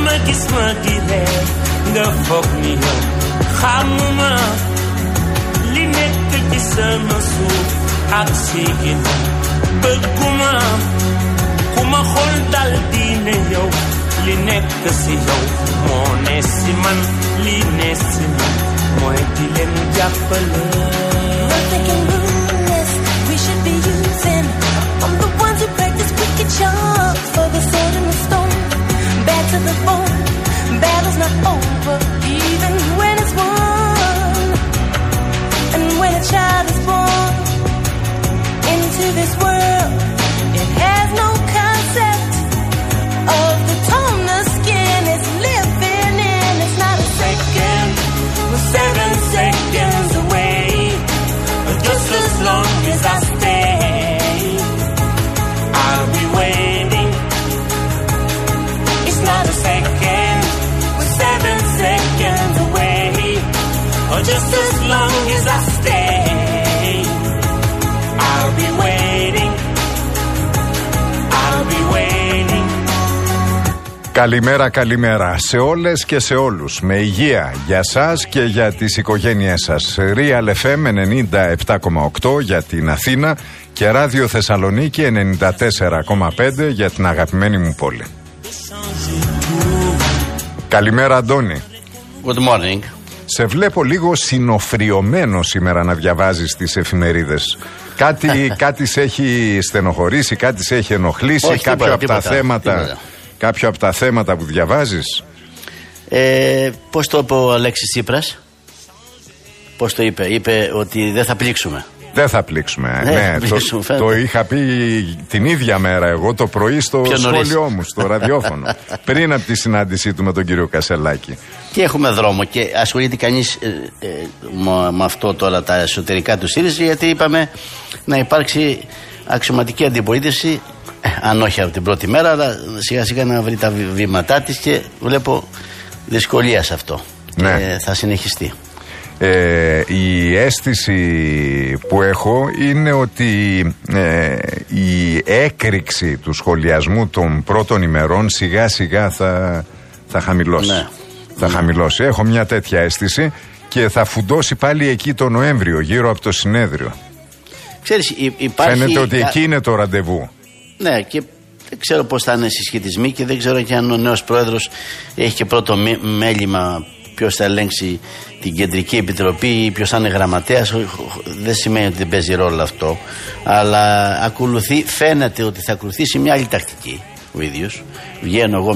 gis ma di ree nga foog ni yow xamuma li nekk ci sama suuf ak si ginnaaw bëgguma ku ma xool dal di ne yow li nekk si yow moo ne si man li ne si man mooy di leen jàppale. We're thinking ruthless, we should be using. I'm the ones who practice wicked charms for the sword and the stone. Bad to the bone, battle's not over, even when it's won. And when a child is born into this world, it has no concept of the tone the skin is living in. It's not a second, we're 7 seconds away, but just as long as I stay, I'll be waiting. It's not a second, we're 7 seconds away, or just as long as I stay, I'll be waiting. I'll be waiting. Καλημέρα, καλημέρα σε όλες και σε όλους. Με υγεία για σας και για τις οικογένειές σας. Real FM 97,8 για την Αθήνα και Ράδιο Θεσσαλονίκη 94,5 για την αγαπημένη μου πόλη. Καλημέρα, Αντώνη. Good morning. Σε βλέπω λίγο συνοφριωμένο σήμερα να διαβάζεις τις εφημερίδες. Κάτι σε έχει στενοχωρήσει, κάτι σε έχει ενοχλήσει. Όχι, κάποιο από τα θέματα που διαβάζεις. Πώς το είπε ο Αλέξης Τσίπρας? Πώς το είπε? Είπε ότι δεν θα πλήξουμε. Δεν θα πλήξουμε. Ναι, το είχα πει την ίδια μέρα εγώ το πρωί στο σχόλιο μου, στο ραδιόφωνο. Πριν από τη συνάντησή του με τον κύριο Κασελάκη. Και έχουμε δρόμο και ασχολείται κανείς με αυτό τώρα τα εσωτερικά του ΣΥΡΙΖΑ, γιατί είπαμε να υπάρξει αξιωματική αντιπολίτευση, αν όχι από την πρώτη μέρα, αλλά σιγά σιγά να βρει τα βήματά της και βλέπω δυσκολία σε αυτό. Ναι. Θα συνεχιστεί. Η αίσθηση που έχω είναι ότι η έκρηξη του σχολιασμού των πρώτων ημερών σιγά σιγά θα χαμηλώσει. Ναι. Θα χαμηλώσει. Έχω μια τέτοια αίσθηση και θα φουντώσει πάλι εκεί το Νοέμβριο, γύρω από το συνέδριο. Ξέρεις, υπάρχει... Φαίνεται ότι εκεί είναι το ραντεβού. Ναι, και δεν ξέρω πώς θα είναι συσχετισμοί και δεν ξέρω και αν ο νέος πρόεδρος έχει και πρώτο μέλημα ποιος θα ελέγξει την Κεντρική Επιτροπή, ποιος θα είναι γραμματέας. Δεν σημαίνει ότι δεν παίζει ρόλο αυτό, αλλά φαίνεται ότι θα ακολουθήσει μια άλλη τακτική ο ίδιος. Βγαίνω εγώ,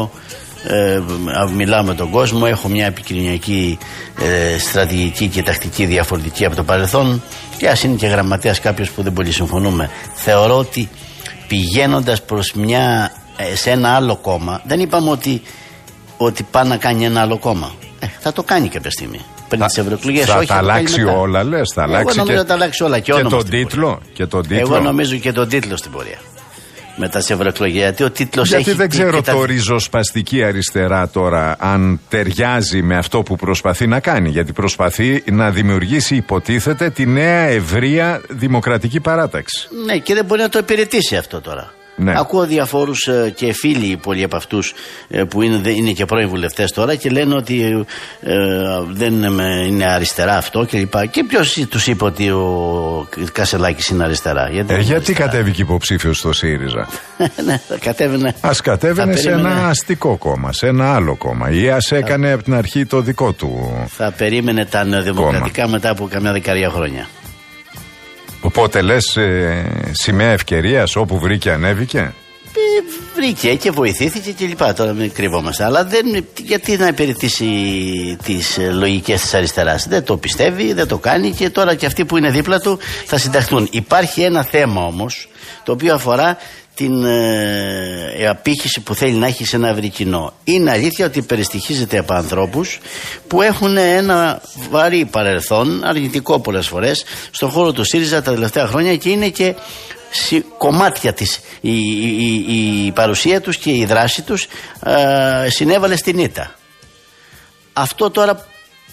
μιλάω με τον κόσμο, έχω μια επικοινωνιακή στρατηγική και τακτική διαφορετική από το παρελθόν, και ας είναι και γραμματέας κάποιος που δεν πολύ συμφωνούμε. Θεωρώ ότι πηγαίνοντας προς σε ένα άλλο κόμμα, δεν είπαμε ότι πάει να κάνει ένα άλλο κόμμα. Θα το κάνει κάποια στιγμή. Πριν τις ευρωεκλογές. Θα τα αλλάξει όλα, λες. Θα αλλάξει. Εγώ νομίζω θα τα αλλάξει όλα. Και τον τίτλο. Εγώ νομίζω και τον τίτλο στην πορεία. Μετά τις ευρωεκλογές. Γιατί ο τίτλος γιατί δεν ξέρω το ριζοσπαστική αριστερά τώρα αν ταιριάζει με αυτό που προσπαθεί να κάνει. Γιατί προσπαθεί να δημιουργήσει, υποτίθεται, τη νέα ευρεία δημοκρατική παράταξη. Ναι, και δεν μπορεί να το υπηρετήσει αυτό τώρα. Ναι. Ακούω διαφόρους και φίλοι πολλοί από αυτούς που είναι και πρώην βουλευτές τώρα και λένε ότι δεν είναι αριστερά αυτό κλπ. Και ποιος τους είπε ότι ο Κασελάκης είναι αριστερά? Γιατί κατέβηκε υποψήφιος στο ΣΥΡΙΖΑ? Ναι, κατέβαινε. Ας κατέβαινε σε ένα αστικό κόμμα, σε ένα άλλο κόμμα, ή ας έκανε από την αρχή το δικό του. Θα περίμενε τα νεοδημοκρατικά μετά από καμιά δεκαετία χρόνια. Οπότε λες σημαία ευκαιρίας, όπου βρήκε ανέβηκε. Βρήκε και βοηθήθηκε και λοιπά. Τώρα μην κρυβόμαστε. Αλλά γιατί να υπηρετήσει τις λογικές της αριστεράς? Δεν το πιστεύει, δεν το κάνει, και τώρα και αυτοί που είναι δίπλα του θα συνταχθούν. Υπάρχει ένα θέμα όμως το οποίο αφορά την απήχηση που θέλει να έχει σε ένα ευρύ κοινό. Είναι αλήθεια ότι περιστοιχίζεται από ανθρώπους που έχουν ένα βαρύ παρελθόν, αρνητικό πολλές φορές, στον χώρο του ΣΥΡΙΖΑ τα τελευταία χρόνια, και είναι και κομμάτια της η παρουσία τους και η δράση τους συνέβαλε στην ήττα. Αυτό τώρα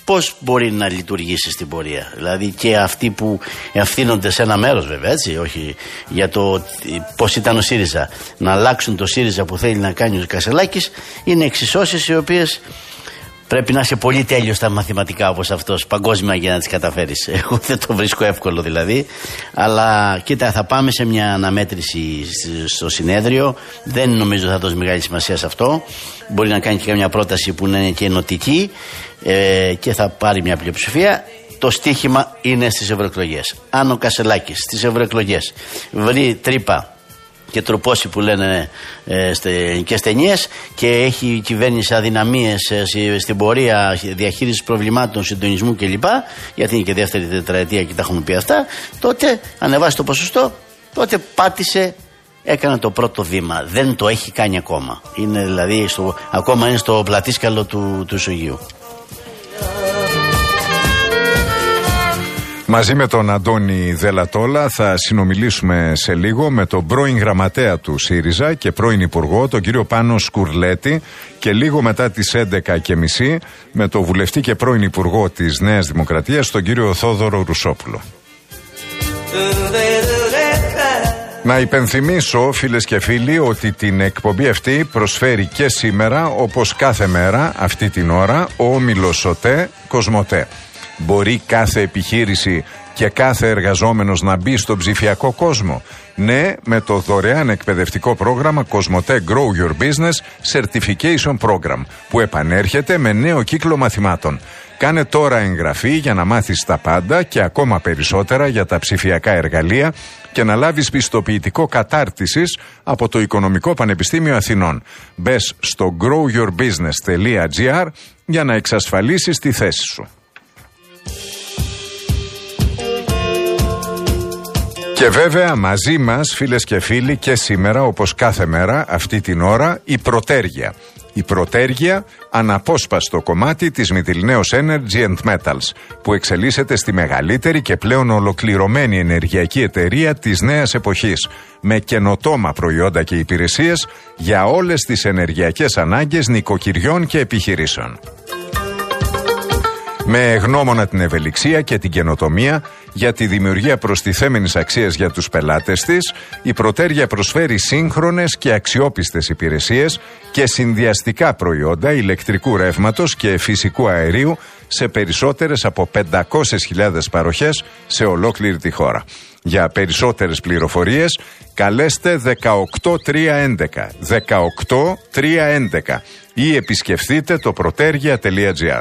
πώς μπορεί να λειτουργήσει στην πορεία. Δηλαδή και αυτοί που ευθύνονται σε ένα μέρος, βέβαια, έτσι, όχι για το πώς ήταν ο ΣΥΡΙΖΑ, να αλλάξουν το ΣΥΡΙΖΑ που θέλει να κάνει ο Κασελάκης, είναι εξισώσεις οι οποίες πρέπει να είσαι πολύ τέλειος στα μαθηματικά όπως αυτός, παγκόσμια, για να τις καταφέρεις. Εγώ δεν το βρίσκω εύκολο δηλαδή. Αλλά κοίτα, θα πάμε σε μια αναμέτρηση στο συνέδριο. Δεν νομίζω θα δώσει μεγάλη σημασία σε αυτό. Μπορεί να κάνει και καμιά πρόταση που είναι και ενωτική και θα πάρει μια πλειοψηφία. Το στίχημα είναι στις ευρωεκλογές. Αν ο Κασελάκης στις ευρωεκλογές βρει τρύπα και τροπώσει που λένε και στενιές και έχει η κυβέρνηση αδυναμίες στην πορεία διαχείρισης προβλημάτων, συντονισμού κλπ, γιατί είναι και δεύτερη τετραετία και τα έχουμε πει αυτά, τότε ανεβάσει το ποσοστό, τότε πάτησε, έκανε το πρώτο βήμα. Δεν το έχει κάνει ακόμα. Είναι δηλαδή ακόμα είναι στο πλατήσκαλο του Ισογείου. Μαζί με τον Αντώνη Δελατόλα θα συνομιλήσουμε σε λίγο με τον πρώην γραμματέα του ΣΥΡΙΖΑ και πρώην υπουργό, τον κύριο Πάνο Σκουρλέτη, και λίγο μετά τις 11:30 με τον βουλευτή και πρώην υπουργό της Νέας Δημοκρατίας, τον κύριο Θόδωρο Ρουσόπουλο. Να υπενθυμίσω, φίλες και φίλοι, ότι την εκπομπή αυτή προσφέρει και σήμερα, όπως κάθε μέρα αυτή την ώρα, ο όμιλος ΟΤΕ Κοσμοτέ. Μπορεί κάθε επιχείρηση και κάθε εργαζόμενος να μπει στον ψηφιακό κόσμο? Ναι, με το δωρεάν εκπαιδευτικό πρόγραμμα Κοσμοτέ Grow Your Business Certification Program, που επανέρχεται με νέο κύκλο μαθημάτων. Κάνε τώρα εγγραφή για να μάθεις τα πάντα και ακόμα περισσότερα για τα ψηφιακά εργαλεία και να λάβεις πιστοποιητικό κατάρτισης από το Οικονομικό Πανεπιστήμιο Αθηνών. Μπες στο growyourbusiness.gr για να εξασφαλίσεις τη θέση σου. Και βέβαια μαζί μας, φίλες και φίλοι, και σήμερα όπως κάθε μέρα αυτή την ώρα, η Πρωτέργεια. Η Πρωτέργεια, αναπόσπαστο κομμάτι της Mytilineos Energy and Metals, που εξελίσσεται στη μεγαλύτερη και πλέον ολοκληρωμένη ενεργειακή εταιρεία της νέας εποχής, με καινοτόμα προϊόντα και υπηρεσίες για όλες τις ενεργειακές ανάγκες νοικοκυριών και επιχειρήσεων. Με γνώμονα την ευελιξία και την καινοτομία για τη δημιουργία προστιθέμενης αξίας για τους πελάτες της, η Πρωτέργεια προσφέρει σύγχρονες και αξιόπιστες υπηρεσίες και συνδυαστικά προϊόντα ηλεκτρικού ρεύματος και φυσικού αερίου σε περισσότερες από 500.000 παροχές σε ολόκληρη τη χώρα. Για περισσότερες πληροφορίες καλέστε 18311 18311 ή επισκεφθείτε το protergia.gr.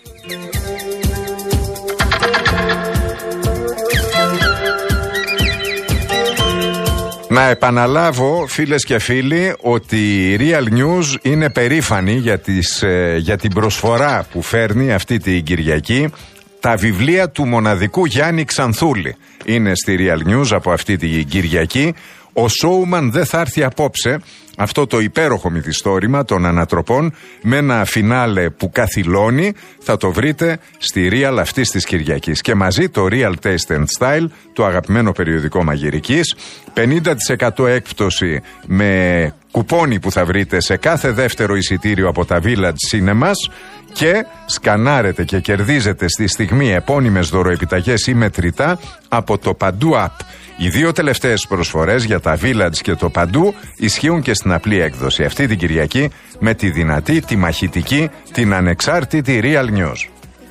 Να επαναλάβω, φίλες και φίλοι, ότι η Real News είναι περήφανη για την προσφορά που φέρνει αυτή την Κυριακή. Τα βιβλία του μοναδικού Γιάννη Ξανθούλη είναι στη Real News από αυτή την Κυριακή. Ο Σόουμαν δεν θα έρθει απόψε, αυτό το υπέροχο μυθιστόρημα των ανατροπών με ένα φινάλε που καθυλώνει, θα το βρείτε στη Real αυτής της Κυριακής. Και μαζί το Real Taste and Style, το αγαπημένο περιοδικό μαγειρικής, 50% έκπτωση με κουπόνι που θα βρείτε σε κάθε δεύτερο εισιτήριο από τα Village Cinemas και σκανάρετε και κερδίζετε στη στιγμή επώνυμες δωροεπιταγές ή μετρητά από το Παντού App. Οι δύο τελευταίες προσφορές για τα Village και το Παντού ισχύουν και στην απλή έκδοση αυτή την Κυριακή με τη δυνατή, τη μαχητική, την ανεξάρτητη Real News.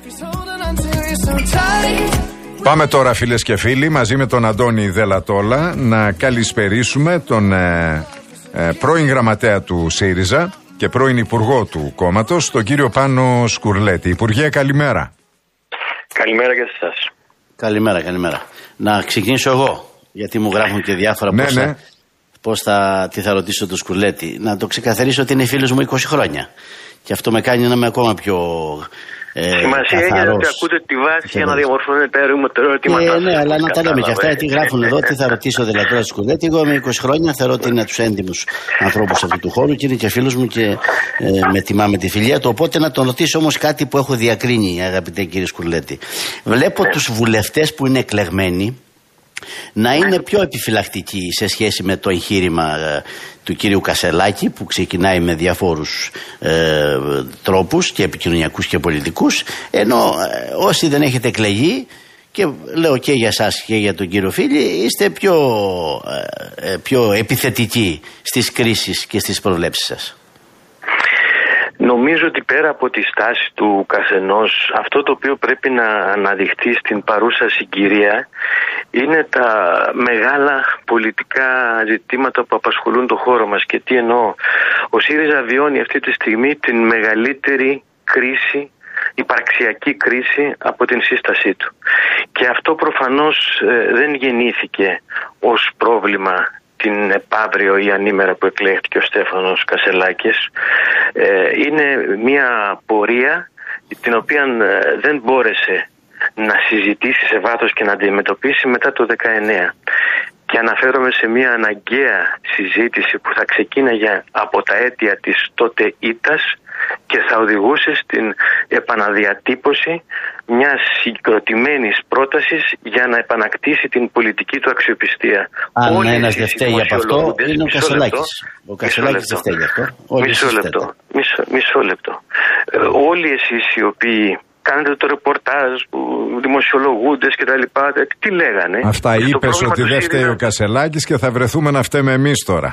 Πάμε τώρα, φίλες και φίλοι, μαζί με τον Αντώνη Δελατόλα να καλησπερίσουμε τον πρώην γραμματέα του ΣΥΡΙΖΑ και πρώην υπουργό του κόμματος, τον κύριο Πάνο Σκουρλέτη. Υπουργέ, καλημέρα. Καλημέρα και σε εσάς. Καλημέρα, καλημέρα. Να ξεκινήσω εγώ, γιατί μου γράφουν και διάφορα τι θα ρωτήσω τον Σκουρλέτη. Να το ξεκαθαρίσω ότι είναι φίλος μου 20 χρόνια. Και αυτό με κάνει να είμαι ακόμα πιο σημασία έχει ότι ακούτε τη βάση για να διαμορφώνετε ερωτήματα. Ναι, αλλά να τα λέμε και αυτά, τι γράφουν εδώ, τι θα ρωτήσω δηλαδή τον Σκουρλέτη. Εγώ είμαι 20 χρόνια, θεωρώ ότι είναι από τους έντιμους ανθρώπους αυτού του χώρου και είναι και φίλος μου και με τιμά με τη φιλία του. Οπότε να τον ρωτήσω όμως κάτι που έχω διακρίνει, αγαπητέ κύριε Σκουρλέτη. Βλέπω τους βουλευτές που είναι εκλεγμένοι να είναι πιο επιφυλακτική σε σχέση με το εγχείρημα του κυρίου Κασελάκη, που ξεκινάει με διαφόρους τρόπους και επικοινωνιακούς και πολιτικούς, ενώ όσοι δεν έχετε εκλεγεί, και λέω και για σας και για τον κύριο Φίλη, είστε πιο επιθετικοί στις κρίσεις και στις προβλέψεις σας. Νομίζω ότι πέρα από τη στάση του καθενός, αυτό το οποίο πρέπει να αναδειχθεί στην παρούσα συγκυρία είναι τα μεγάλα πολιτικά ζητήματα που απασχολούν το χώρο μας. Και τι εννοώ? Ο ΣΥΡΙΖΑ βιώνει αυτή τη στιγμή την μεγαλύτερη κρίση, υπαρξιακή κρίση από την σύστασή του. Και αυτό προφανώς δεν γεννήθηκε ως πρόβλημα την επαύριο ή ανήμερα που εκλέχθηκε ο Στέφανος Κασελάκης. Είναι μια πορεία την οποία δεν μπόρεσε να συζητήσει σε βάθος και να αντιμετωπίσει μετά το 19. Και αναφέρομαι σε μια αναγκαία συζήτηση που θα ξεκίναγε από τα αίτια της τότε ήττας και θα οδηγούσε στην επαναδιατύπωση μιας συγκροτημένης πρότασης για να επανακτήσει την πολιτική του αξιοπιστία. Αν ένας δεν φταίει από αυτό, είναι ο Κασελάκης. Ο Κασελάκης δεν φταίει αυτό. Μισό λεπτό. Όλοι εσείς οι οποίοι κάνετε το ρεπορτάζ που δημοσιολογούντες και τα λοιπά, τι λέγανε? Αυτά είπες ότι δεν φταίει ο Κασελάκης και θα βρεθούμε να φταίμε εμείς τώρα.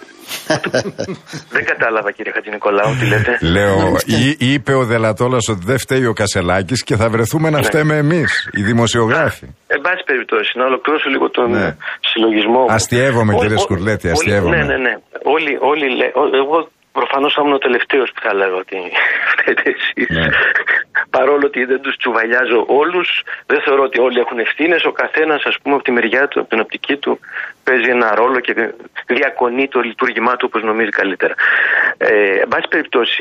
Δεν κατάλαβα, κύριε Χατζηνικολάου, τι λέτε. Λέω, είπε ο Δελατόλας ότι δεν φταίει ο Κασελάκης και θα βρεθούμε να φταίμε εμείς, οι δημοσιογράφοι. Εν πάση περιπτώσει, να ολοκληρώσω λίγο τον συλλογισμό. Αστιεύομαι, κύριε Σκουρλέτη, αστιεύομαι. Ναι. Όλοι εγώ προφανώς ήμουν ο τελευταίος που θα λέγω ότι φταίτε εσείς. Ναι. Παρόλο ότι δεν τους τσουβαλιάζω όλους, δεν θεωρώ ότι όλοι έχουν ευθύνες. Ο καθένας, ας πούμε, από τη μεριά του, από την οπτική του, παίζει ένα ρόλο και διακονεί το λειτουργήμά του όπως νομίζει καλύτερα. Εν πάση περιπτώσει,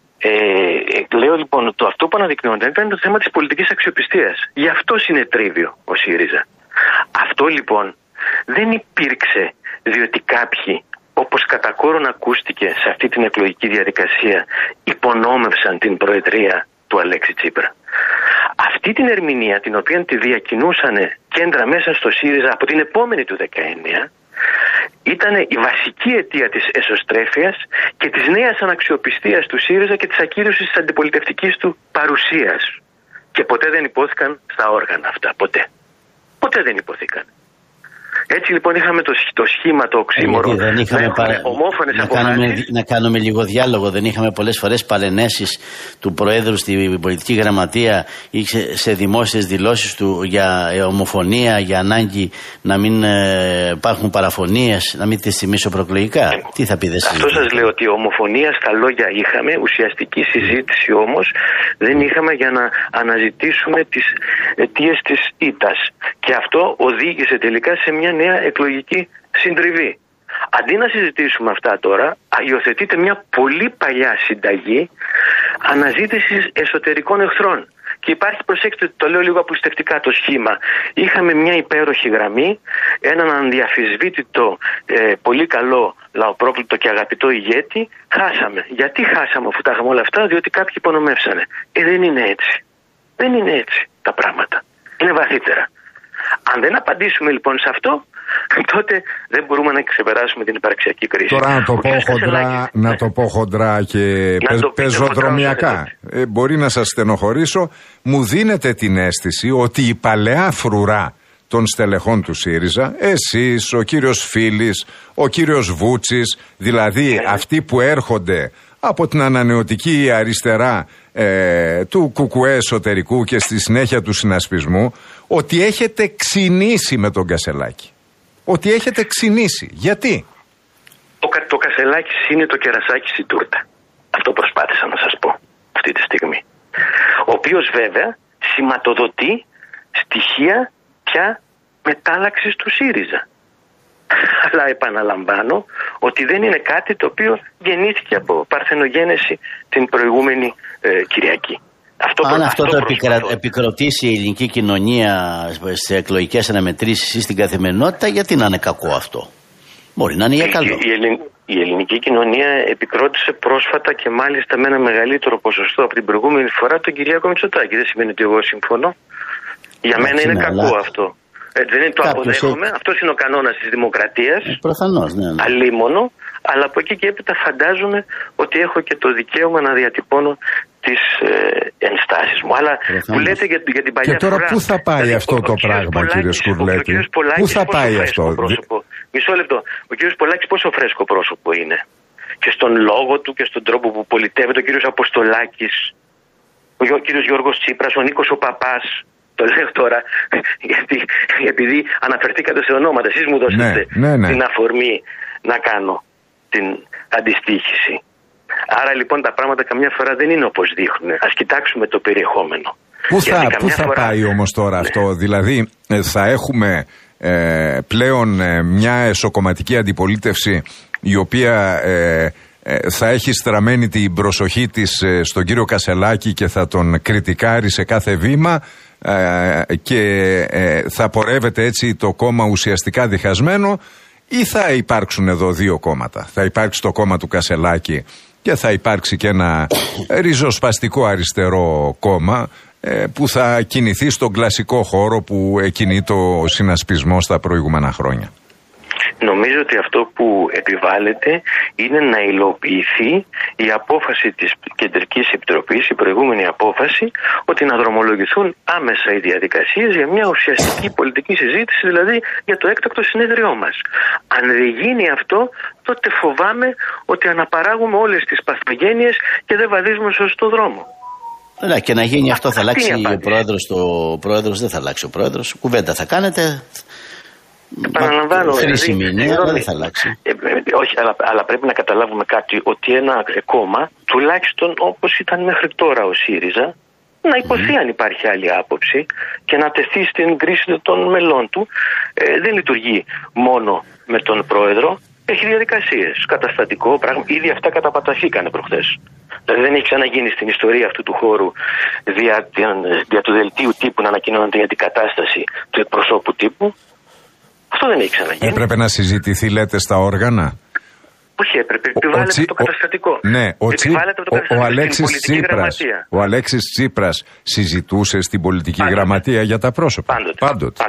λέω λοιπόν, αυτό που αναδεικνύονταν ήταν το θέμα της πολιτικής αξιοπιστίας. Γι' αυτό συνετρίβει ο ΣΥΡΙΖΑ. Αυτό λοιπόν δεν υπήρξε διότι κάποιοι, όπως κατά κόρον ακούστηκε σε αυτή την εκλογική διαδικασία, υπονόμευσαν την προεδρία του Αλέξη Τσίπρα. Αυτή την ερμηνεία, την οποία τη διακινούσαν κέντρα μέσα στο ΣΥΡΙΖΑ από την επόμενη του 19, ήταν η βασική αιτία της εσωστρέφειας και της νέας αναξιοπιστίας του ΣΥΡΙΖΑ και της ακύρωσης της αντιπολιτευτικής του παρουσίας. Και ποτέ δεν υπόθηκαν στα όργανα αυτά. Ποτέ δεν υπόθηκαν. Έτσι λοιπόν είχαμε το σχήμα, το οξύμορο, ομόφωνες αποφάσεις. Να κάνουμε λίγο διάλογο. Δεν είχαμε πολλές φορές παρενέσεις του Προέδρου στην πολιτική γραμματεία ή σε δημόσιες δηλώσεις του για ομοφωνία, για ανάγκη να μην υπάρχουν παραφωνίες, να μην τις θυμίσω προεκλογικά. Τι θα πείτε εσείς? Αυτό σας λέω, ότι ομοφωνία στα λόγια είχαμε, ουσιαστική συζήτηση όμως δεν είχαμε για να αναζητήσουμε τις αιτίες της ήττας. Και αυτό οδήγησε τελικά σε μια νέα εκλογική συντριβή. Αντί να συζητήσουμε αυτά τώρα, υιοθετείται μια πολύ παλιά συνταγή αναζήτησης εσωτερικών εχθρών. Και υπάρχει, προσέξτε, το λέω λίγο απλουστευτικά το σχήμα. Είχαμε μια υπέροχη γραμμή, έναν ανδιαφυσβήτητο, πολύ καλό, λαοπρόκλητο και αγαπητό ηγέτη. Χάσαμε. Γιατί χάσαμε αφού τα είχαμε όλα αυτά? Διότι κάποιοι υπονομεύσανε. Δεν είναι έτσι. Δεν είναι έτσι τα πράγματα. Είναι βαθύτερα. Αν δεν απαντήσουμε λοιπόν σε αυτό, τότε δεν μπορούμε να ξεπεράσουμε την υπαρξιακή κρίση. Τώρα να το πω χοντρά και πεζοδρομιακά. Μπορεί να σας στενοχωρήσω. Μου δίνετε την αίσθηση ότι η παλαιά φρουρά των στελεχών του ΣΥΡΙΖΑ, εσείς, ο κύριος Φίλης, ο κύριος Βούτσης, δηλαδή αυτοί που έρχονται από την ανανεωτική αριστερά του κουκουέ εσωτερικού και στη συνέχεια του συνασπισμού, ότι έχετε ξυνήσει με τον Κασελάκη. Ότι έχετε ξυνήσει. Γιατί? Το Κασελάκη είναι το κερασάκι στην τούρτα. Αυτό προσπάθησα να σας πω αυτή τη στιγμή. Ο οποίος βέβαια σηματοδοτεί στοιχεία πια μετάλλαξης του ΣΥΡΙΖΑ. Αλλά επαναλαμβάνω ότι δεν είναι κάτι το οποίο γεννήθηκε από παρθενογένεση την προηγούμενη Κυριακή. Αν αυτό το επικροτήσει η ελληνική κοινωνία σε εκλογικές αναμετρήσεις ή στην καθημερινότητα, γιατί να είναι κακό αυτό? Μπορεί να είναι για καλό. Η ελληνική κοινωνία επικρότησε πρόσφατα και μάλιστα με ένα μεγαλύτερο ποσοστό από την προηγούμενη φορά τον Κυριάκο Μητσοτάκη. Δεν σημαίνει ότι εγώ συμφωνώ. Για μένα είναι κακό αυτό. Δεν είναι το αποδέχομαι. Αυτός είναι ο κανόνας της δημοκρατίας. Προφανώς, ναι. Αλίμονο. Αλλά από εκεί και έπειτα φαντάζομαι ότι έχω και το δικαίωμα να διατυπώνω τις ενστάσεις μου. Αλλά που λέτε για την παλιά φορά. Και τώρα πού θα πάει αυτό το πράγμα, κύριε Σκουρλέτη? Πού θα πάει αυτό? Μισό λεπτό. Ο κύριος Πολάκης πόσο φρέσκο πρόσωπο είναι. Και στον λόγο του και στον τρόπο που πολιτεύεται ο κύριος Αποστολάκης, ο κύριος Γιώργος Τσίπρας, ο Νίκος ο Παπάς. Το λέω τώρα γιατί επειδή αναφερθήκατε σε ονόματα, εσείς μου δώσατε την αφορμή να κάνω την αντιστοίχηση. Άρα λοιπόν τα πράγματα καμιά φορά δεν είναι όπως δείχνουν. Ας κοιτάξουμε το περιεχόμενο. Πού θα πάει όμως τώρα αυτό? Δηλαδή θα έχουμε πλέον μια εσωκομματική αντιπολίτευση η οποία θα έχει στραμμένη την προσοχή της στον κύριο Κασελάκη και θα τον κριτικάρει σε κάθε βήμα και θα πορεύεται έτσι το κόμμα ουσιαστικά διχασμένο, ή θα υπάρξουν εδώ δύο κόμματα? Θα υπάρξει το κόμμα του Κασελάκη και θα υπάρξει και ένα ριζοσπαστικό αριστερό κόμμα που θα κινηθεί στον κλασικό χώρο που κινεί το συνασπισμό στα προηγούμενα χρόνια. Νομίζω ότι αυτό που επιβάλλεται είναι να υλοποιηθεί η απόφαση της Κεντρικής Επιτροπής, η προηγούμενη απόφαση, ότι να δρομολογηθούν άμεσα οι διαδικασίες για μια ουσιαστική πολιτική συζήτηση, δηλαδή για το έκτακτο συνέδριό μας. Αν δεν γίνει αυτό, τότε φοβάμαι ότι αναπαράγουμε όλες τις παθογένειες και δεν βαδίζουμε στο σωστό δρόμο. Και να γίνει αυτό θα αλλάξει ο πρόεδρος, ο πρόεδρος δεν θα αλλάξει ο πρόεδρος, κουβέντα θα κάνετε. Επαναλαμβάνω. Χρήσιμη είναι, αλλά δεν θα αλλάξει. Όχι, αλλά πρέπει να καταλάβουμε κάτι, ότι ένα κόμμα, τουλάχιστον όπως ήταν μέχρι τώρα ο ΣΥΡΙΖΑ, να υποθεί αν υπάρχει άλλη άποψη και να τεθεί στην κρίση των μελών του, δεν λειτουργεί μόνο με τον πρόεδρο, έχει διαδικασίες, καταστατικό πράγμα, ήδη αυτά καταπαταθήκανε προχθές. Δηλαδή δεν έχει ξαναγίνει στην ιστορία αυτού του χώρου δια του δελτίου τύπου να ανακοινώνεται η αντικατάσταση του εκπροσώπου τύπου. Αυτό δεν έχει ξαναγίνει. Έπρεπε να συζητηθεί, λέτε, στα όργανα. Όχι, έπρεπε. Επιβάλλεται από το καταστατικό. Ναι, ο Αλέξης Τσίπρας συζητούσε στην πολιτική γραμματεία για τα πρόσωπα. Πάντοτε.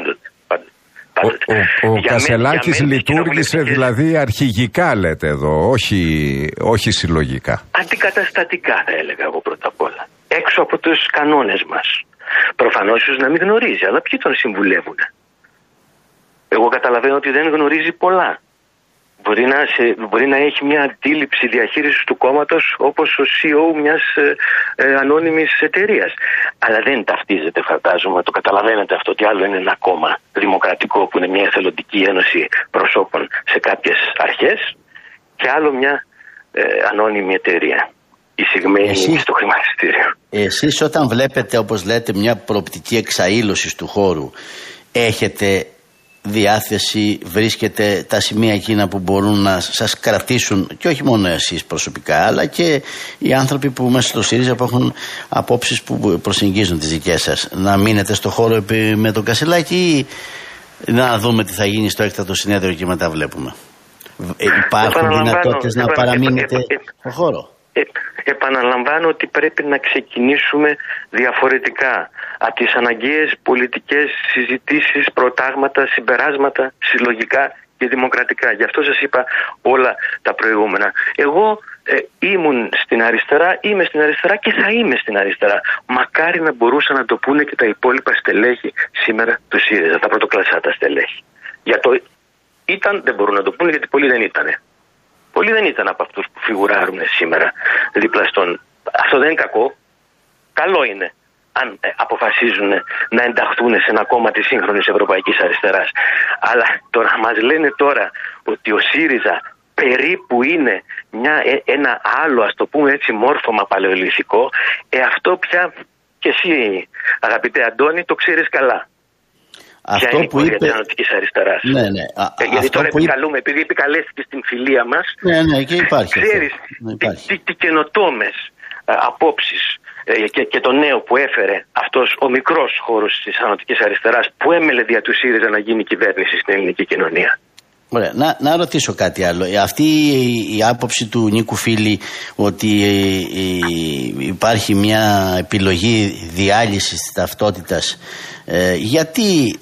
Ο Κασελάκης λειτουργήσε δηλαδή αρχηγικά, λέτε εδώ, όχι συλλογικά. Αντικαταστατικά θα έλεγα εγώ πρώτα απ' όλα. Έξω από τους κανόνες μας. Προφανώς ίσως να μην γνωρίζει, αλλά ποιοι τον συμβουλεύουν? Εγώ καταλαβαίνω ότι δεν γνωρίζει πολλά. Μπορεί να έχει μια αντίληψη διαχείρισης του κόμματος όπως ο CEO μιας ανώνυμης εταιρείας. Αλλά δεν ταυτίζεται, φαντάζομαι, το καταλαβαίνετε αυτό, ότι άλλο είναι ένα κόμμα δημοκρατικό που είναι μια εθελοντική ένωση προσώπων σε κάποιες αρχές και άλλο μια ανώνυμη εταιρεία εισηγμένη στο χρηματιστήριο. Εσείς όταν βλέπετε, όπως λέτε, μια προοπτική εξαήλωσης του χώρου, έχετε διάθεση, βρίσκεται τα σημεία εκείνα που μπορούν να σας κρατήσουν, και όχι μόνο εσείς προσωπικά, αλλά και οι άνθρωποι που μέσα στο ΣΥΡΙΖΑ που έχουν απόψεις που προσεγγίζουν τις δικές σας, να μείνετε στο χώρο με τον Κασελάκη, ή να δούμε τι θα γίνει στο έκτακτο συνέδριο και μετά βλέπουμε? Υπάρχουν δυνατότητες να παραμείνετε στο χώρο? Επαναλαμβάνω ότι πρέπει να ξεκινήσουμε διαφορετικά από τις αναγκαίες πολιτικές συζητήσεις, προτάγματα, συμπεράσματα, συλλογικά και δημοκρατικά. Γι' αυτό σας είπα όλα τα προηγούμενα. Εγώ ήμουν στην αριστερά, είμαι στην αριστερά και θα είμαι στην αριστερά. Μακάρι να μπορούσαν να το πούνε και τα υπόλοιπα στελέχη σήμερα του ΣΥΡΙΖΑ, τα πρωτοκλασσά τα στελέχη. Για το ήταν δεν μπορούν να το πούνε, γιατί πολλοί δεν ήτανε. Πολλοί δεν ήταν από αυτούς που φιγουράρουν σήμερα δίπλα στον. Αυτό δεν είναι κακό. Καλό είναι αν αποφασίζουν να ενταχθούν σε ένα κόμμα της σύγχρονης ευρωπαϊκής αριστεράς. Αλλά τώρα μας λένε τώρα ότι ο ΣΥΡΙΖΑ περίπου είναι ένα άλλο, ας το πούμε έτσι, μόρφωμα παλαιολιθικό. Αυτό πια και εσύ, αγαπητέ Αντώνη, το ξέρεις καλά. Αυτό που είπε. Αριστεράς. Ναι. Γιατί τώρα επικαλούμε, επειδή επικαλέστηκε στην φιλία μας. Ναι, και υπάρχει. Ξέρεις τι καινοτόμες απόψεις και το νέο που έφερε αυτός ο μικρός χώρος της ανατολικής αριστεράς που έμελε δια του ΣΥΡΙΖΑ να γίνει κυβέρνηση στην ελληνική κοινωνία. Ωραία. Να ρωτήσω κάτι άλλο. Αυτή η άποψη του Νίκου Φίλη ότι υπάρχει μια επιλογή διάλυσης της ταυτότητας, γιατί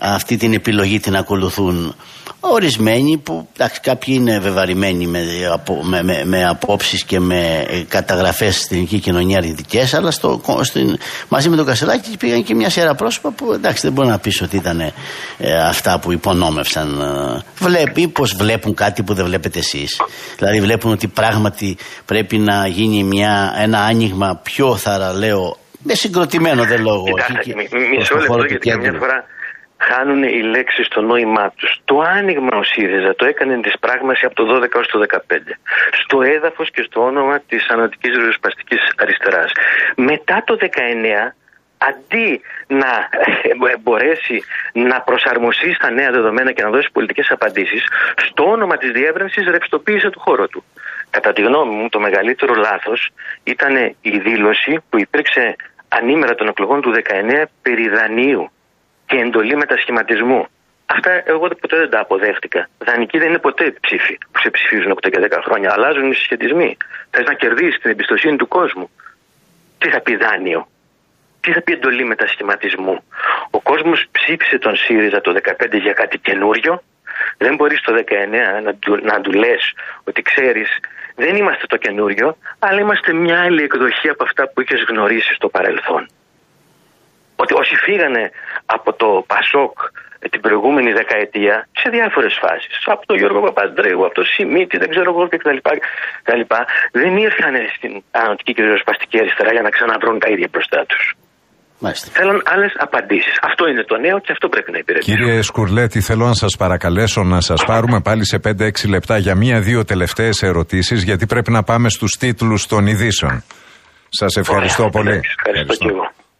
αυτή την επιλογή την ακολουθούν ορισμένοι που κάποιοι είναι βεβαρημένοι με απόψεις και με καταγραφές στην ελληνική κοινωνία αρνητικές, αλλά μαζί με τον Κασελάκη πήγαν και μια σειρά πρόσωπα που εντάξει δεν μπορεί να πεις ότι ήταν αυτά που υπονόμευσαν. Πώς βλέπουν κάτι που δεν βλέπετε εσείς. Δηλαδή βλέπουν ότι πράγματι πρέπει να γίνει ένα άνοιγμα πιο θαραλέο, με συγκροτημένο δεν λόγο. Μισό λεπτό, γιατί καμιά φορά χάνουν οι λέξεις το νόημά τους. Το άνοιγμα ο ΣΥΡΙΖΑ το έκανε της πράγμαση από το 12 έως το 15. Στο έδαφος και στο όνομα της ανατολικής ριζοσπαστικής αριστεράς. Μετά το 19, αντί να μπορέσει να προσαρμοστεί στα νέα δεδομένα και να δώσει πολιτικές απαντήσεις, στο όνομα της διεύρυνσης ρευστοποίησε το χώρο του. Κατά τη γνώμη μου, το μεγαλύτερο λάθος ήταν η δήλωση που υπήρξε ανήμερα των εκλογών του 19 περί δανείου και εντολή μετασχηματισμού. Αυτά εγώ ποτέ δεν τα αποδέχτηκα. Δανεικοί δεν είναι ποτέ ψήφοι που σε ψηφίζουν 8 και 10 χρόνια. Αλλάζουν οι συσχετισμοί. Θες να κερδίσεις την εμπιστοσύνη του κόσμου. Τι θα πει δάνειο, τι θα πει εντολή μετασχηματισμού. Ο κόσμος ψήφισε τον ΣΥΡΙΖΑ το 15 για κάτι καινούριο. Δεν μπορείς το 19 να του λες ότι ξέρεις, δεν είμαστε το καινούριο, αλλά είμαστε μια άλλη εκδοχή από αυτά που είχες γνωρίσει στο παρελθόν. Ότι όσοι φύγανε από το ΠΑΣΟΚ την προηγούμενη δεκαετία σε διάφορες φάσεις, από τον Γιώργο Παπανδρέου, από τον Σιμίτη, δεν ξέρω εγώ κτλ., δεν ήρθαν στην ανατολική και ριζοσπαστική αριστερά για να ξαναβρουν τα ίδια μπροστά τους. Θέλουν άλλες απαντήσεις. Αυτό είναι το νέο και αυτό πρέπει να υπηρετήσει. Κύριε Σκουρλέτη, θέλω να σας παρακαλέσω να σας πάρουμε πάλι σε 5-6 λεπτά για 1-2 τελευταίες ερωτήσεις, γιατί πρέπει να πάμε στους τίτλους των ειδήσεων. Σας ευχαριστώ πολύ. Ευχαριστώ και εγώ.